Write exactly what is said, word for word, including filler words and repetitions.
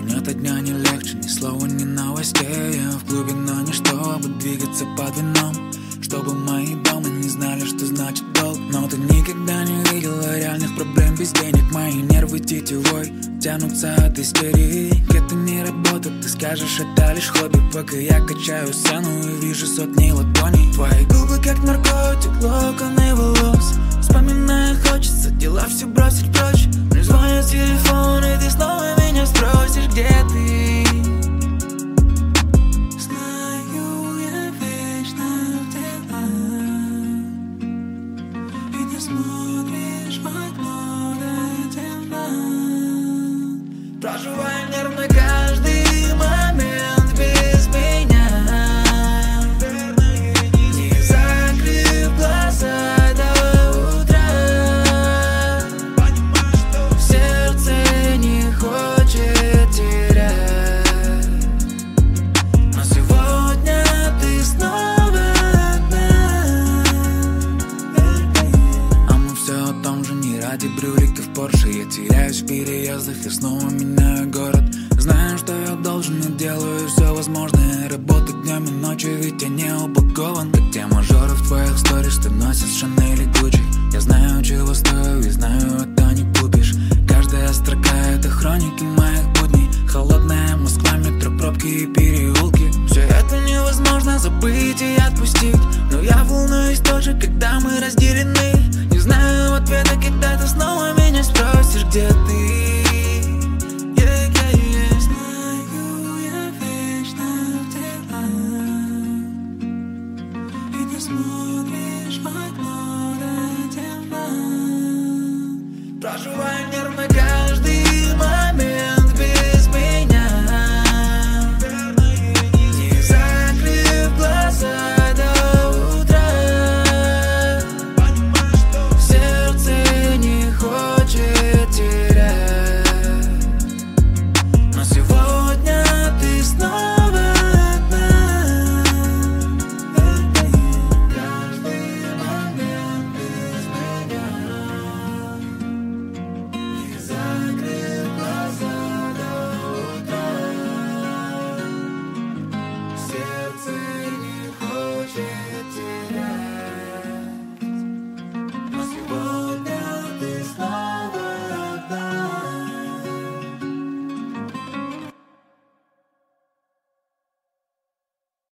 День ото дня не легче, ни слова, ни новостей. Я в клубе, но не чтобы двигаться под вином, чтобы мои дома не знали, что значит долг. Но ты никогда не видела реальных проблем без денег. Мои нервы тетивой тянутся от истерии. Это не работа, ты скажешь, это лишь хобби. Пока я качаю сцену и вижу сотни ладоней. Твои губы как наркотик, локоны волос. Вспоминая хочется дела все бросить прочь. Мне звонит телефон, и ты снова меня спросишь, где ты. Знаю, я вечно в делах, и ты смотришь в окно до темна. Проживаем нервно каждый момент без меня, не закрыв глаза до утра. Сердце не хочет терять, но сегодня ты снова одна. А мы все о том же, не ради брюликов Порше. Я теряюсь в переездах, я снова меняю город. Знаю, что я должен, и делаю все возможное. Работаю днем и ночью, ведь я не упакован. Как те мажоры в твоих сторис, что носят Шанель и Гуччи. Я знаю, чего стою, и знаю, это не купишь. Каждая строка — это хроники моих будней. Холодная Москва, метро, пробки и переулки. Все это невозможно забыть и отпустить, но я волнуюсь тоже, когда мы разделены. Не знаю ответа, когда ты снова меня спросишь, где ты.